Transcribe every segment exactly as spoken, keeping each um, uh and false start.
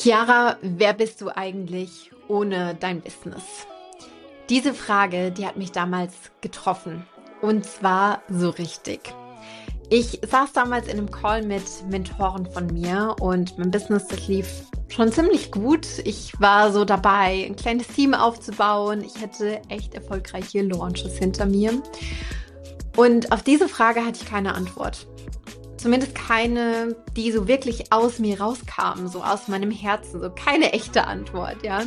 Chiara, wer bist du eigentlich ohne dein Business? Diese Frage, die hat mich damals getroffen. Und zwar so richtig. Ich saß damals in einem Call mit Mentoren von mir und mein Business, das lief schon ziemlich gut. Ich war so dabei, ein kleines Team aufzubauen. Ich hatte echt erfolgreiche Launches hinter mir. Und auf diese Frage hatte ich keine Antwort. Zumindest keine, die so wirklich aus mir rauskam, so aus meinem Herzen, so keine echte Antwort, ja.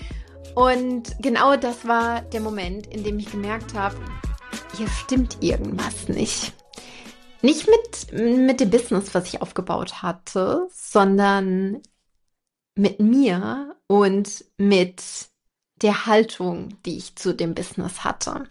Und genau das war der Moment, in dem ich gemerkt habe, hier stimmt irgendwas nicht. Nicht mit, mit dem Business, was ich aufgebaut hatte, sondern mit mir und mit der Haltung, die ich zu dem Business hatte.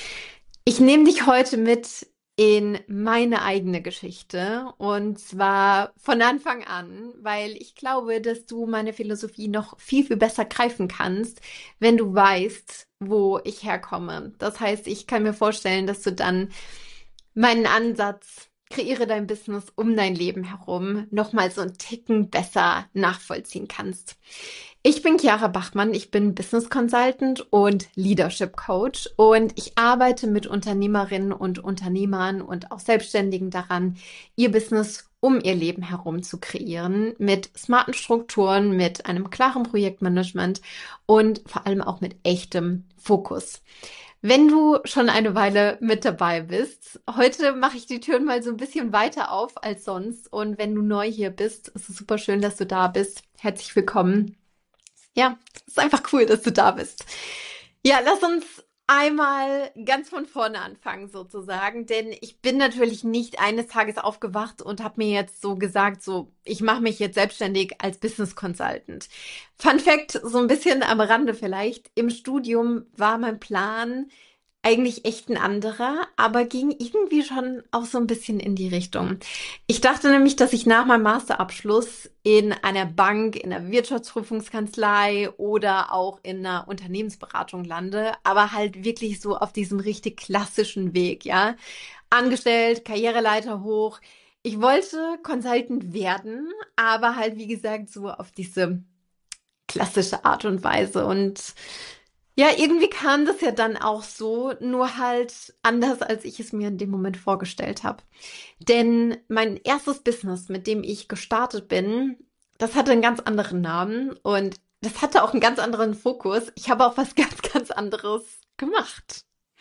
Ich nehme dich heute mit in meine eigene Geschichte und zwar von Anfang an, weil ich glaube, dass du meine Philosophie noch viel, viel besser greifen kannst, wenn du weißt, wo ich herkomme. Das heißt, ich kann mir vorstellen, dass du dann meinen Ansatz, kreiere dein Business um dein Leben herum, nochmal so einen Ticken besser nachvollziehen kannst. Ich bin Chiara Bachmann, ich bin Business Consultant und Leadership Coach und ich arbeite mit Unternehmerinnen und Unternehmern und auch Selbstständigen daran, ihr Business um ihr Leben herum zu kreieren, mit smarten Strukturen, mit einem klaren Projektmanagement und vor allem auch mit echtem Fokus. Wenn du schon eine Weile mit dabei bist, heute mache ich die Türen mal so ein bisschen weiter auf als sonst und wenn du neu hier bist, ist es super schön, dass du da bist. Herzlich willkommen. Ja, es ist einfach cool, dass du da bist. Ja, lass uns einmal ganz von vorne anfangen sozusagen, denn ich bin natürlich nicht eines Tages aufgewacht und habe mir jetzt so gesagt, so ich mache mich jetzt selbstständig als Business Consultant. Fun Fact, so ein bisschen am Rande vielleicht, im Studium war mein Plan eigentlich echt ein anderer, aber ging irgendwie schon auch so ein bisschen in die Richtung. Ich dachte nämlich, dass ich nach meinem Masterabschluss in einer Bank, in einer Wirtschaftsprüfungskanzlei oder auch in einer Unternehmensberatung lande, aber halt wirklich so auf diesem richtig klassischen Weg, ja. Angestellt, Karriereleiter hoch. Ich wollte Consultant werden, aber halt, wie gesagt, so auf diese klassische Art und Weise und ja, irgendwie kam das ja dann auch so, nur halt anders, als ich es mir in dem Moment vorgestellt habe. Denn mein erstes Business, mit dem ich gestartet bin, das hatte einen ganz anderen Namen und das hatte auch einen ganz anderen Fokus. Ich habe auch was ganz, ganz anderes gemacht.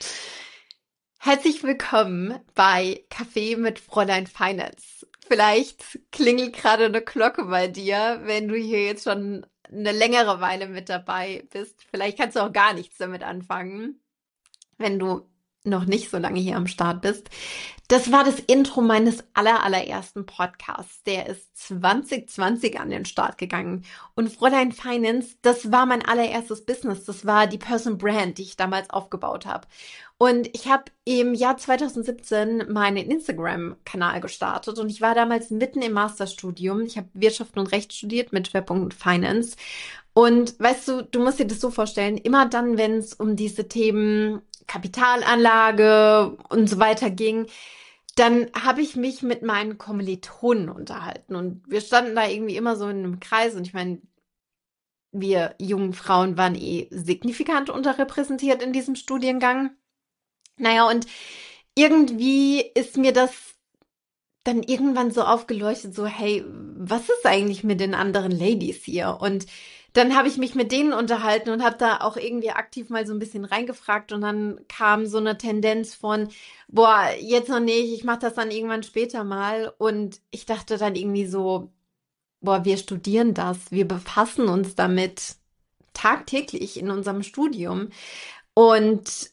Herzlich willkommen bei Kaffee mit Fräulein Finance. Vielleicht klingelt gerade eine Glocke bei dir, wenn du hier jetzt schon eine längere Weile mit dabei bist. Vielleicht kannst du auch gar nichts damit anfangen, wenn du noch nicht so lange hier am Start bist. Das war das Intro meines aller, allerersten Podcasts. Der ist zwanzig zwanzig an den Start gegangen. Und Fräulein Finance, das war mein allererstes Business. Das war die Person Brand, die ich damals aufgebaut habe. Und ich habe im Jahr zwanzig siebzehn meinen Instagram-Kanal gestartet und ich war damals mitten im Masterstudium. Ich habe Wirtschaft und Recht studiert mit Schwerpunkt Finance. Und weißt du, du musst dir das so vorstellen, immer dann, wenn es um diese Themen Kapitalanlage und so weiter ging, dann habe ich mich mit meinen Kommilitonen unterhalten und wir standen da irgendwie immer so in einem Kreis und ich meine, wir jungen Frauen waren eh signifikant unterrepräsentiert in diesem Studiengang. Naja, und irgendwie ist mir das dann irgendwann so aufgeleuchtet, so, hey, was ist eigentlich mit den anderen Ladies hier? Und dann habe ich mich mit denen unterhalten und habe da auch irgendwie aktiv mal so ein bisschen reingefragt und dann kam so eine Tendenz von, boah, jetzt noch nicht, ich mache das dann irgendwann später mal. Und ich dachte dann irgendwie so, boah, wir studieren das, wir befassen uns damit tagtäglich in unserem Studium. Und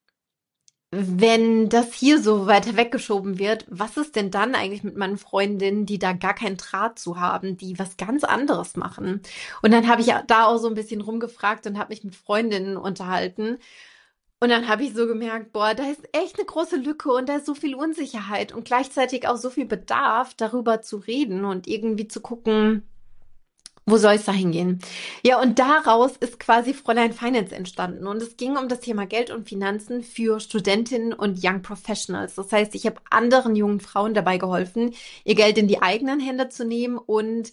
wenn das hier so weiter weggeschoben wird, was ist denn dann eigentlich mit meinen Freundinnen, die da gar keinen Draht zu haben, die was ganz anderes machen? Und dann habe ich ja da auch so ein bisschen rumgefragt und habe mich mit Freundinnen unterhalten. Und dann habe ich so gemerkt, boah, da ist echt eine große Lücke und da ist so viel Unsicherheit und gleichzeitig auch so viel Bedarf, darüber zu reden und irgendwie zu gucken, wo soll es da hingehen? Ja, und daraus ist quasi Fräulein Finance entstanden. Und es ging um das Thema Geld und Finanzen für Studentinnen und Young Professionals. Das heißt, ich habe anderen jungen Frauen dabei geholfen, ihr Geld in die eigenen Hände zu nehmen und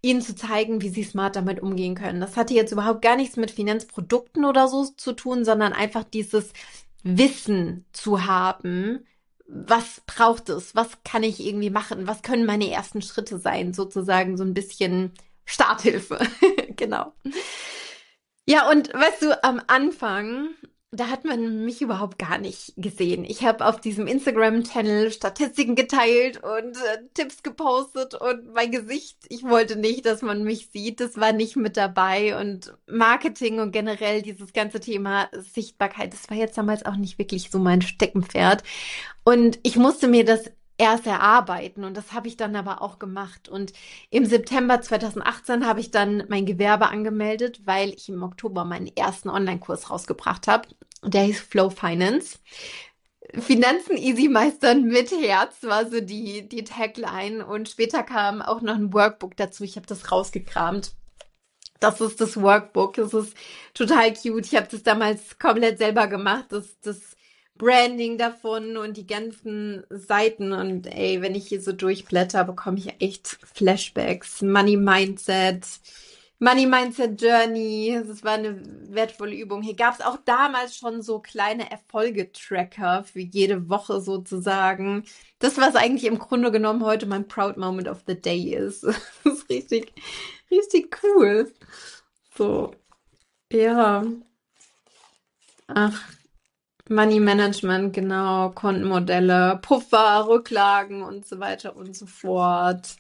ihnen zu zeigen, wie sie smart damit umgehen können. Das hatte jetzt überhaupt gar nichts mit Finanzprodukten oder so zu tun, sondern einfach dieses Wissen zu haben. Was braucht es? Was kann ich irgendwie machen? Was können meine ersten Schritte sein? Sozusagen so ein bisschen Starthilfe. Genau. Ja, und weißt du, am Anfang, da hat man mich überhaupt gar nicht gesehen. Ich habe auf diesem Instagram-Channel Statistiken geteilt und äh, Tipps gepostet und mein Gesicht, ich wollte nicht, dass man mich sieht. Das war nicht mit dabei und Marketing und generell dieses ganze Thema Sichtbarkeit, das war jetzt damals auch nicht wirklich so mein Steckenpferd. Und ich musste mir das erst erarbeiten und das habe ich dann aber auch gemacht. Und im September zweitausendachtzehn habe ich dann mein Gewerbe angemeldet, weil ich im Oktober meinen ersten Online-Kurs rausgebracht habe. Der hieß Flow Finance. Finanzen easy meistern mit Herz war so die, die Tagline. Und später kam auch noch ein Workbook dazu. Ich habe das rausgekramt. Das ist das Workbook. Das ist total cute. Ich habe das damals komplett selber gemacht. Das, das Branding davon und die ganzen Seiten. Und ey, wenn ich hier so durchblätter, bekomme ich echt Flashbacks. Money Mindset, Money Mindset Journey. Das war eine wertvolle Übung. Hier gab es auch damals schon so kleine Erfolgetracker für jede Woche sozusagen. Das, was eigentlich im Grunde genommen heute mein Proud Moment of the Day ist. Das ist richtig, richtig cool. So, ja. Ach, Money Management, genau, Kontenmodelle, Puffer, Rücklagen und so weiter und so fort.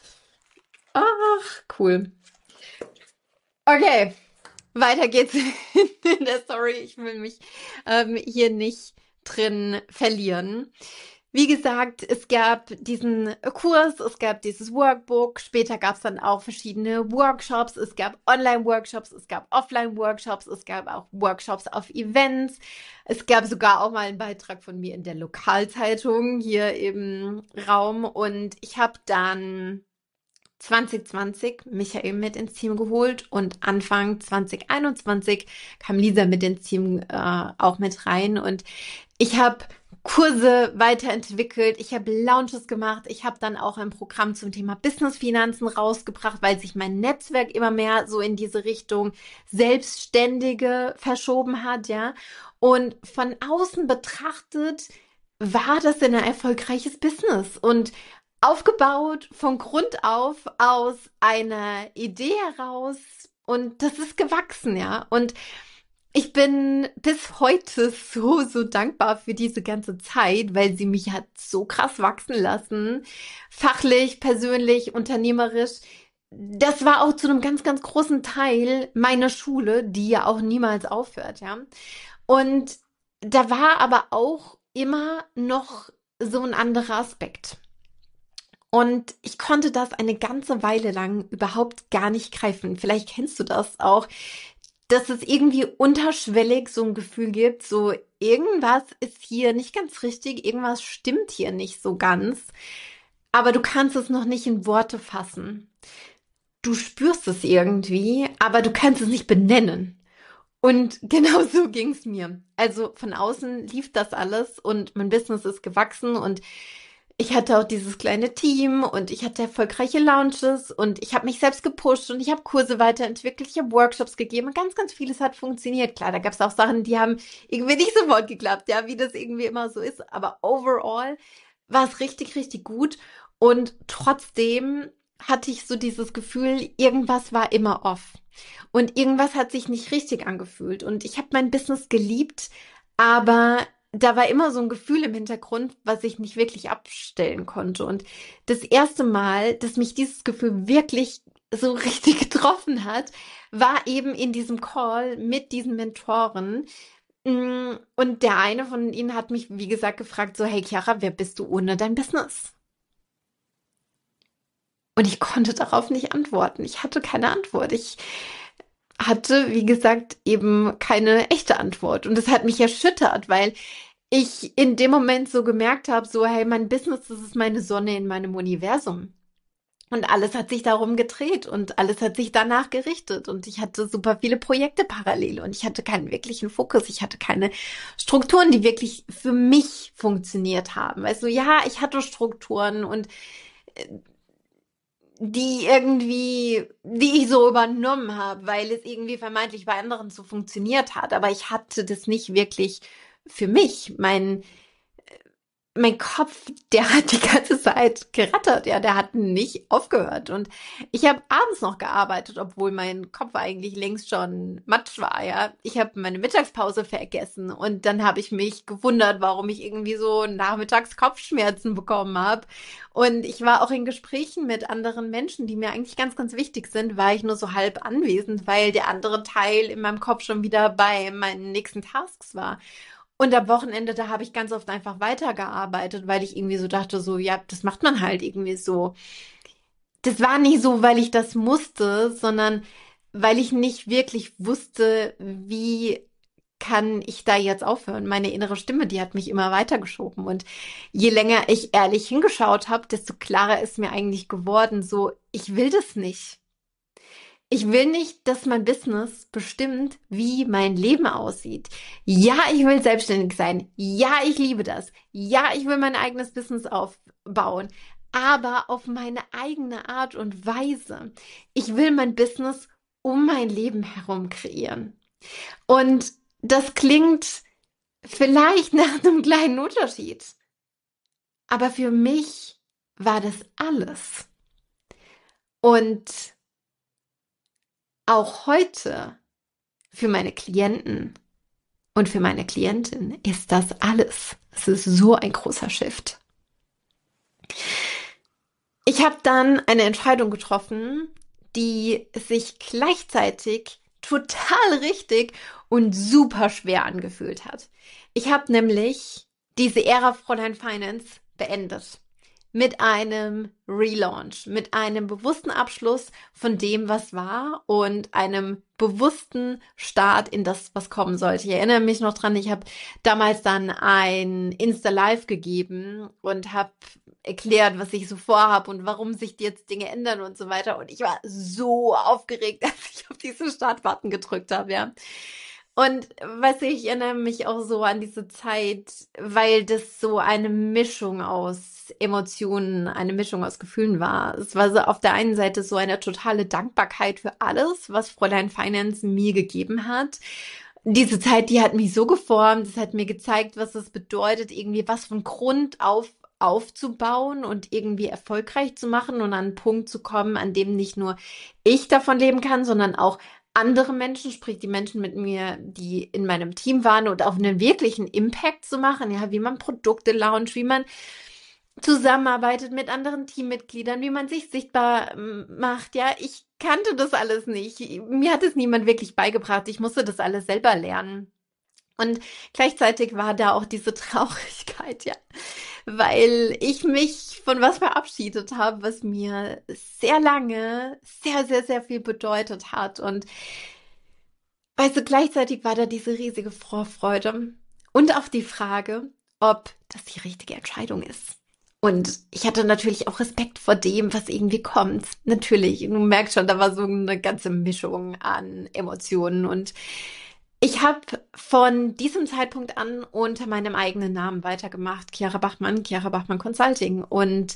Ach, cool. Okay, weiter geht's in der Story. Ich will mich ähm, hier nicht drin verlieren. Wie gesagt, es gab diesen Kurs, es gab dieses Workbook, später gab es dann auch verschiedene Workshops, es gab Online-Workshops, es gab Offline-Workshops, es gab auch Workshops auf Events, es gab sogar auch mal einen Beitrag von mir in der Lokalzeitung hier im Raum und ich habe dann zwanzig zwanzig Michael mit ins Team geholt und Anfang zwanzig einundzwanzig kam Lisa mit ins Team äh, auch mit rein und ich habe Kurse weiterentwickelt, ich habe Launches gemacht, ich habe dann auch ein Programm zum Thema Business-Finanzen rausgebracht, weil sich mein Netzwerk immer mehr so in diese Richtung Selbstständige verschoben hat, ja. Und von außen betrachtet war das ein erfolgreiches Business und aufgebaut von Grund auf aus einer Idee heraus und das ist gewachsen, ja. Und ich bin bis heute so, so dankbar für diese ganze Zeit, weil sie mich hat so krass wachsen lassen. Fachlich, persönlich, unternehmerisch. Das war auch zu einem ganz, ganz großen Teil meiner Schule, die ja auch niemals aufhört, ja. Und da war aber auch immer noch so ein anderer Aspekt. Und ich konnte das eine ganze Weile lang überhaupt gar nicht greifen. Vielleicht kennst du das auch, dass es irgendwie unterschwellig so ein Gefühl gibt, so irgendwas ist hier nicht ganz richtig, irgendwas stimmt hier nicht so ganz, aber du kannst es noch nicht in Worte fassen. Du spürst es irgendwie, aber du kannst es nicht benennen. Und genau so ging es mir. Also von außen lief das alles und mein Business ist gewachsen und ich hatte auch dieses kleine Team und ich hatte erfolgreiche Launches und ich habe mich selbst gepusht und ich habe Kurse weiterentwickelt, ich habe Workshops gegeben und ganz, ganz vieles hat funktioniert. Klar, da gab es auch Sachen, die haben irgendwie nicht sofort geklappt, ja, wie das irgendwie immer so ist. Aber overall war es richtig, richtig gut und trotzdem hatte ich so dieses Gefühl, irgendwas war immer off und irgendwas hat sich nicht richtig angefühlt und ich habe mein Business geliebt, aber da war immer so ein Gefühl im Hintergrund, was ich nicht wirklich abstellen konnte. Und das erste Mal, dass mich dieses Gefühl wirklich so richtig getroffen hat, war eben in diesem Call mit diesen Mentoren. Mm, Und der eine von ihnen hat mich, wie gesagt, gefragt, so, hey Chiara, wer bist du ohne dein Business? Und ich konnte darauf nicht antworten. Ich hatte keine Antwort. Ich hatte, wie gesagt, eben keine echte Antwort. Und das hat mich erschüttert, weil ich in dem Moment so gemerkt habe, so, hey, mein Business, das ist meine Sonne in meinem Universum. Und alles hat sich darum gedreht und alles hat sich danach gerichtet. Und ich hatte super viele Projekte parallel und ich hatte keinen wirklichen Fokus. Ich hatte keine Strukturen, die wirklich für mich funktioniert haben. Also ja, ich hatte Strukturen und die irgendwie, die ich so übernommen habe, weil es irgendwie vermeintlich bei anderen so funktioniert hat. Aber ich hatte das nicht wirklich für mich. Mein mein Kopf, der hat die ganze Zeit gerattert, ja, der hat nicht aufgehört. Und ich habe abends noch gearbeitet, obwohl mein Kopf eigentlich längst schon matsch war, ja. Ich habe meine Mittagspause vergessen und dann habe ich mich gewundert, warum ich irgendwie so nachmittags Kopfschmerzen bekommen habe. Und ich war auch in Gesprächen mit anderen Menschen, die mir eigentlich ganz, ganz wichtig sind, war ich nur so halb anwesend, weil der andere Teil in meinem Kopf schon wieder bei meinen nächsten Tasks war. Und am Wochenende, da habe ich ganz oft einfach weitergearbeitet, weil ich irgendwie so dachte, so, ja, das macht man halt irgendwie so. Das war nicht so, weil ich das musste, sondern weil ich nicht wirklich wusste, wie kann ich da jetzt aufhören. Meine innere Stimme, die hat mich immer weitergeschoben. Und je länger ich ehrlich hingeschaut habe, desto klarer ist mir eigentlich geworden, so, ich will das nicht. Ich will nicht, dass mein Business bestimmt, wie mein Leben aussieht. Ja, ich will selbstständig sein. Ja, ich liebe das. Ja, ich will mein eigenes Business aufbauen. Aber auf meine eigene Art und Weise. Ich will mein Business um mein Leben herum kreieren. Und das klingt vielleicht nach einem kleinen Unterschied. Aber für mich war das alles. Und auch heute für meine Klienten und für meine Klientin ist das alles. Es ist so ein großer Shift. Ich habe dann eine Entscheidung getroffen, die sich gleichzeitig total richtig und super schwer angefühlt hat. Ich habe nämlich diese Ära Fräulein Finance beendet. Mit einem Relaunch, mit einem bewussten Abschluss von dem, was war und einem bewussten Start in das, was kommen sollte. Ich erinnere mich noch dran, ich habe damals dann ein Insta-Live gegeben und habe erklärt, was ich so vorhabe und warum sich jetzt Dinge ändern und so weiter. Und ich war so aufgeregt, als ich auf diesen Start-Button gedrückt habe, ja. Und weißt du, ich erinnere mich auch so an diese Zeit, weil das so eine Mischung aus Emotionen, eine Mischung aus Gefühlen war. Es war so auf der einen Seite so eine totale Dankbarkeit für alles, was Fräulein Finance mir gegeben hat. Diese Zeit, die hat mich so geformt, es hat mir gezeigt, was es bedeutet, irgendwie was von Grund auf aufzubauen und irgendwie erfolgreich zu machen und an einen Punkt zu kommen, an dem nicht nur ich davon leben kann, sondern auch andere Menschen, sprich die Menschen mit mir, die in meinem Team waren und auf einen wirklichen Impact zu machen, ja, wie man Produkte launcht, wie man zusammenarbeitet mit anderen Teammitgliedern, wie man sich sichtbar ähm, macht, ja, ich kannte das alles nicht. Mir hat es niemand wirklich beigebracht. Ich musste das alles selber lernen. Und gleichzeitig war da auch diese Traurigkeit, ja, weil ich mich von was verabschiedet habe, was mir sehr lange sehr, sehr, sehr viel bedeutet hat. Und weißt du, gleichzeitig war da diese riesige Vorfreude und auch die Frage, ob das die richtige Entscheidung ist. Und ich hatte natürlich auch Respekt vor dem, was irgendwie kommt. Natürlich, du merkst schon, da war so eine ganze Mischung an Emotionen. Und ich habe von diesem Zeitpunkt an unter meinem eigenen Namen weitergemacht. Chiara Bachmann, Chiara Bachmann Consulting. Und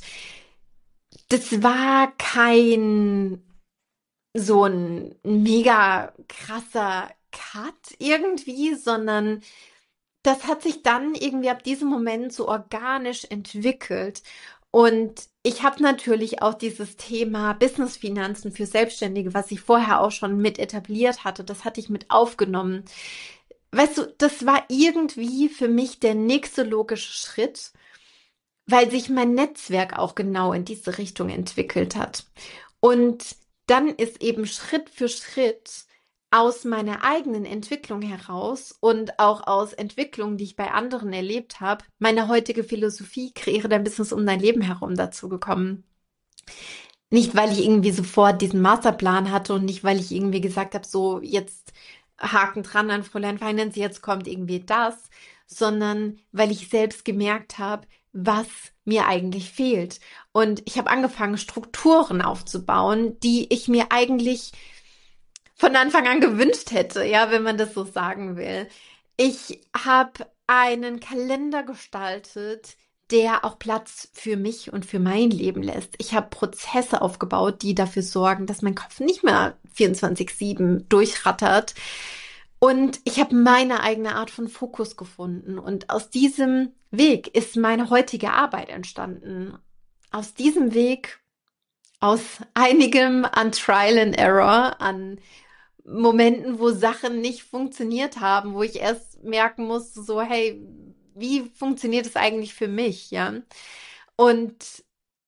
das war kein so ein mega krasser Cut irgendwie, sondern das hat sich dann irgendwie ab diesem Moment so organisch entwickelt. Und ich habe natürlich auch dieses Thema Businessfinanzen für Selbstständige, was ich vorher auch schon mit etabliert hatte, das hatte ich mit aufgenommen. Weißt du, das war irgendwie für mich der nächste logische Schritt, weil sich mein Netzwerk auch genau in diese Richtung entwickelt hat. Und dann ist eben Schritt für Schritt aus meiner eigenen Entwicklung heraus und auch aus Entwicklungen, die ich bei anderen erlebt habe, meine heutige Philosophie, kreiere dein Business um dein Leben herum, dazu gekommen. Nicht, weil ich irgendwie sofort diesen Masterplan hatte und nicht, weil ich irgendwie gesagt habe, so jetzt Haken dran an Fräulein Finance, jetzt kommt irgendwie das, sondern weil ich selbst gemerkt habe, was mir eigentlich fehlt. Und ich habe angefangen, Strukturen aufzubauen, die ich mir eigentlich von Anfang an gewünscht hätte, ja, wenn man das so sagen will. Ich habe einen Kalender gestaltet, der auch Platz für mich und für mein Leben lässt. Ich habe Prozesse aufgebaut, die dafür sorgen, dass mein Kopf nicht mehr vierundzwanzig sieben durchrattert. Und ich habe meine eigene Art von Fokus gefunden. Und aus diesem Weg ist meine heutige Arbeit entstanden. Aus diesem Weg, aus einigem an Trial and Error, an Momenten, wo Sachen nicht funktioniert haben, wo ich erst merken musste, so, hey, wie funktioniert es eigentlich für mich, ja? Und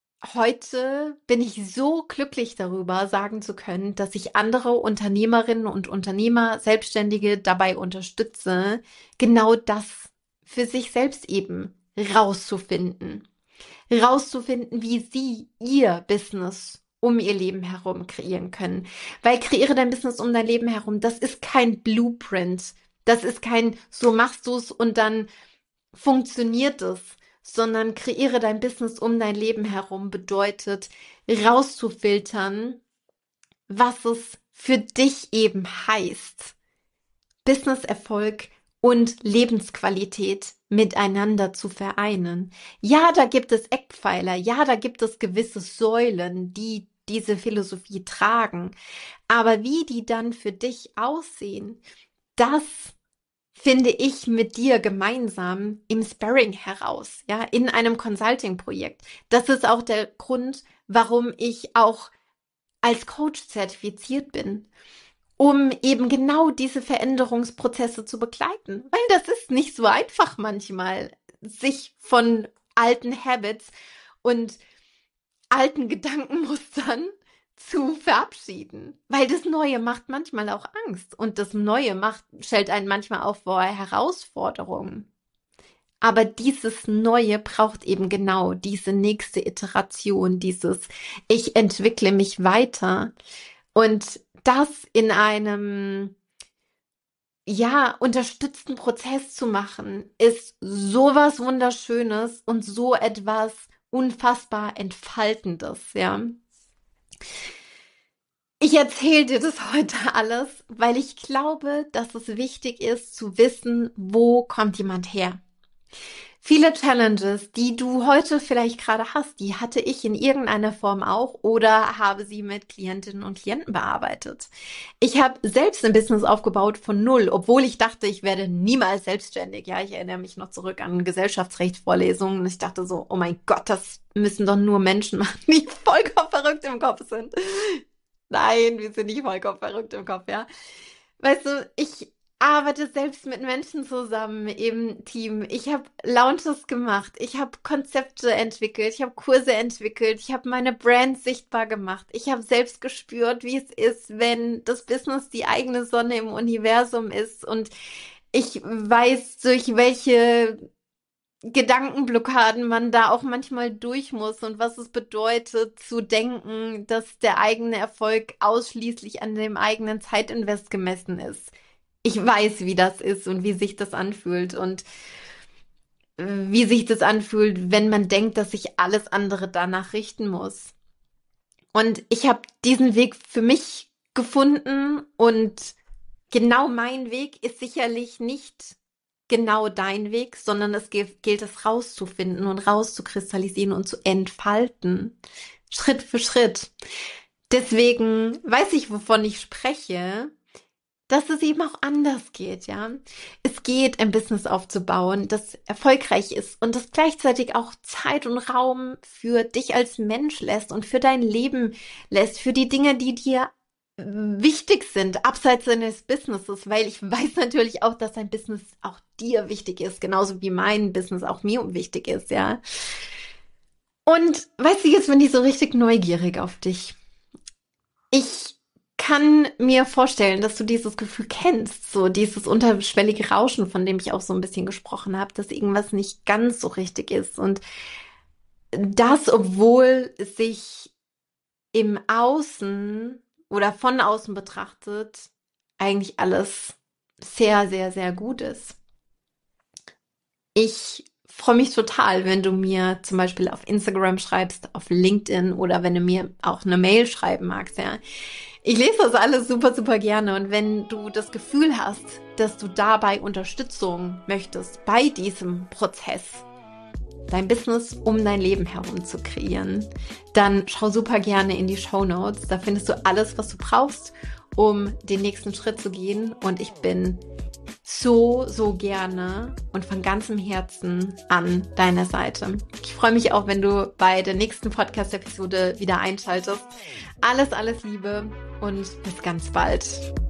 heute bin ich so glücklich darüber, sagen zu können, dass ich andere Unternehmerinnen und Unternehmer, Selbstständige dabei unterstütze, genau das für sich selbst eben rauszufinden. Rauszufinden, wie sie ihr Business um ihr Leben herum kreieren können. Weil kreiere dein Business um dein Leben herum, das ist kein Blueprint. Das ist kein, so machst du es und dann funktioniert es, sondern kreiere dein Business um dein Leben herum bedeutet, rauszufiltern, was es für dich eben heißt, Businesserfolg und Lebensqualität miteinander zu vereinen. Ja, da gibt es Eckpfeiler, ja, da gibt es gewisse Säulen, die diese Philosophie tragen, aber wie die dann für dich aussehen, das finde ich mit dir gemeinsam im Sparring heraus, ja, in einem Consulting-Projekt. Das ist auch der Grund, warum ich auch als Coach zertifiziert bin, um eben genau diese Veränderungsprozesse zu begleiten. Weil das ist nicht so einfach manchmal, sich von alten Habits und alten Gedankenmustern zu verabschieden, weil das Neue macht manchmal auch Angst und das Neue macht, stellt einen manchmal auch vor Herausforderungen. Aber dieses Neue braucht eben genau diese nächste Iteration, dieses ich entwickle mich weiter und das in einem ja, unterstützten Prozess zu machen, ist sowas Wunderschönes und so etwas unfassbar Entfaltendes, ja. Ich erzähle dir das heute alles, weil ich glaube, dass es wichtig ist zu wissen, wo kommt jemand her. Viele Challenges, die du heute vielleicht gerade hast, die hatte ich in irgendeiner Form auch oder habe sie mit Klientinnen und Klienten bearbeitet. Ich habe selbst ein Business aufgebaut von null, obwohl ich dachte, ich werde niemals selbstständig. Ja, ich erinnere mich noch zurück an Gesellschaftsrechtsvorlesungen und ich dachte so, oh mein Gott, das müssen doch nur Menschen machen, die vollkommen verrückt im Kopf sind. Nein, wir sind nicht vollkommen verrückt im Kopf, ja. Weißt du, ich arbeite selbst mit Menschen zusammen im Team. Ich habe Launches gemacht, ich habe Konzepte entwickelt, ich habe Kurse entwickelt, ich habe meine Brand sichtbar gemacht. Ich habe selbst gespürt, wie es ist, wenn das Business die eigene Sonne im Universum ist. Und ich weiß, durch welche Gedankenblockaden man da auch manchmal durch muss und was es bedeutet zu denken, dass der eigene Erfolg ausschließlich an dem eigenen Zeitinvest gemessen ist. Ich weiß, wie das ist und wie sich das anfühlt und wie sich das anfühlt, wenn man denkt, dass sich alles andere danach richten muss. Und ich habe diesen Weg für mich gefunden und genau mein Weg ist sicherlich nicht genau dein Weg, sondern es gilt, gilt es rauszufinden und rauszukristallisieren und zu entfalten. Schritt für Schritt. Deswegen weiß ich, wovon ich spreche, dass es eben auch anders geht, ja. Es geht, ein Business aufzubauen, das erfolgreich ist und das gleichzeitig auch Zeit und Raum für dich als Mensch lässt und für dein Leben lässt, für die Dinge, die dir wichtig sind, abseits deines Businesses, weil ich weiß natürlich auch, dass dein Business auch dir wichtig ist, genauso wie mein Business auch mir wichtig ist, ja. Und weißt du, jetzt bin ich so richtig neugierig auf dich. Ich kann mir vorstellen, dass du dieses Gefühl kennst, so dieses unterschwellige Rauschen, von dem ich auch so ein bisschen gesprochen habe, dass irgendwas nicht ganz so richtig ist und das, obwohl sich im Außen oder von außen betrachtet eigentlich alles sehr, sehr, sehr gut ist. Ich freue mich total, wenn du mir zum Beispiel auf Instagram schreibst, auf LinkedIn oder wenn du mir auch eine Mail schreiben magst, ja. Ich lese das alles super, super gerne und wenn du das Gefühl hast, dass du dabei Unterstützung möchtest bei diesem Prozess, dein Business um dein Leben herum zu kreieren, dann schau super gerne in die Shownotes. Da findest du alles, was du brauchst, um den nächsten Schritt zu gehen. Und ich bin so, so gerne und von ganzem Herzen an deiner Seite. Ich freue mich auch, wenn du bei der nächsten Podcast-Episode wieder einschaltest. Alles, alles Liebe und bis ganz bald.